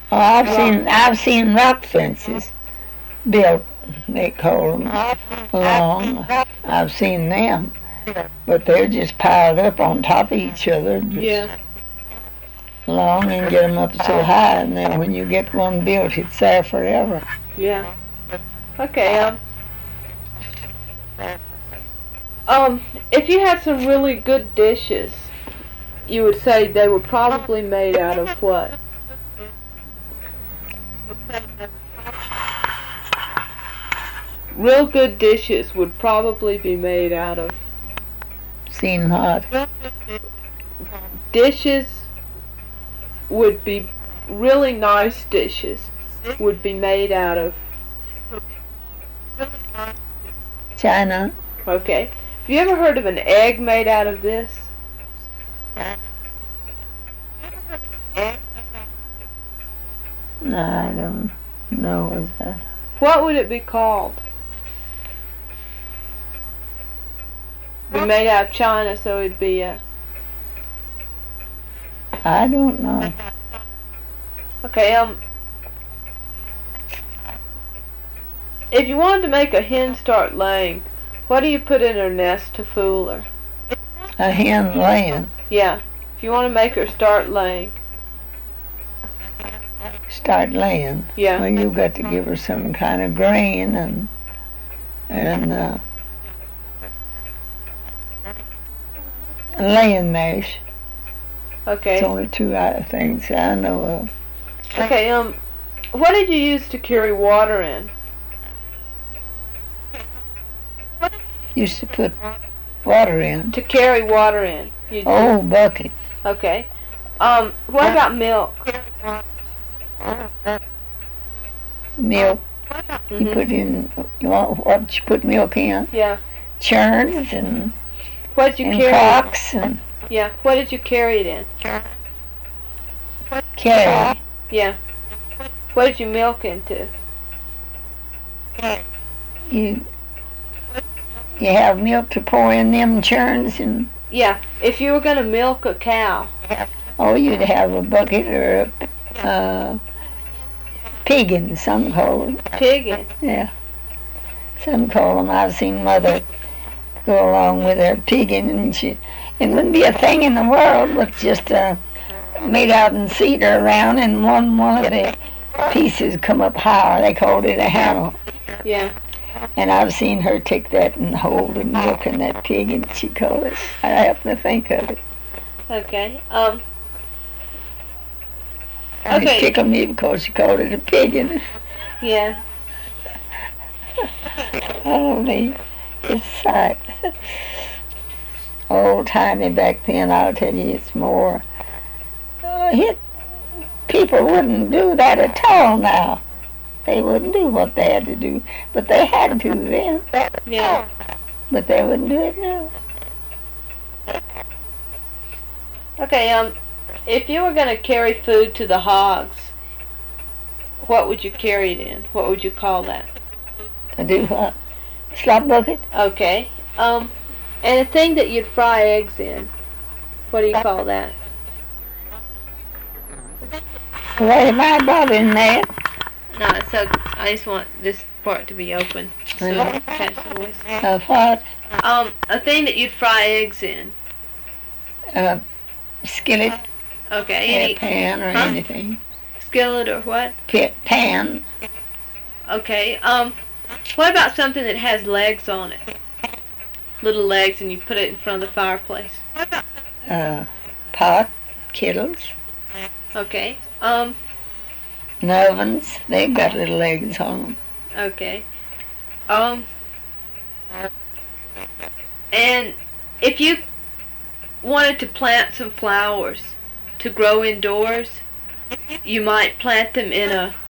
Oh, I've seen rock fences built. They call them long. I've seen them, but they're just piled up on top of each other, just Yeah. long, and get them up so high, and then when you get one built, it's there forever. Yeah. Okay. If you had some really good dishes, you would say they were probably made out of what? Real good dishes would probably be made out of Seen what? dishes would be really nice dishes would be made out of China? okay. Have you ever heard of an egg made out of this? No, I don't know what's that. What would it be called? Be made out of China, so it'd be I don't know. okay. If you wanted to make a hen start laying, what do you put in her nest to fool her? A hen laying. Yeah. If you want to make her start laying. Start laying. Yeah. Well, you've got to give her some kind of grain and laying mash. Okay. It's only two things I know of. Okay. What did you use to carry water in? Used to put water in. To carry water in. Oh, bucket. Okay. What about milk? Milk. You Mhm. put in. What you put milk in? Yeah. Churns and What did you and carry? cocks and Yeah. What did you carry it in? carry. Yeah. What did you milk into? You have milk to pour in them churns, and Yeah. If you were gonna milk a cow. you'd have a bucket or a piggin, some call them. Piggin. Yeah, some call them. I've seen Mother go along with her piggin, and it wouldn't be a thing in the world but just made out in cedar around, and one of the pieces come up higher. They called it a handle. Yeah. And I've seen her take that and hold and milk in that pig, and she called it. I happen to think of it. Okay. And Okay. it tickled me because she called it a pig. Yeah. Oh, me. It's sight. Old timey back then, I'll tell you, it's more. People wouldn't do that at all now. They wouldn't do what they had to do, but they had to then. Yeah. But they wouldn't do it now. Okay. If you were gonna carry food to the hogs, what would you carry it in? What would you call that? To do what? Slop bucket? Okay. And a thing that you'd fry eggs in. What do you call that? Why am I bothering that? No, so I just want this part to be open so you can catch the voice. What? A thing that you'd fry eggs in. Skillet, Okay. or Any pan, or Huh? anything. skillet or what? Pan. Okay. What about something that has legs on it? Little legs, and you put it in front of the fireplace. Pot, kettles, Okay. ovens. They've got little legs on them. Okay. And if you wanted to plant some flowers to grow indoors, you might plant them in a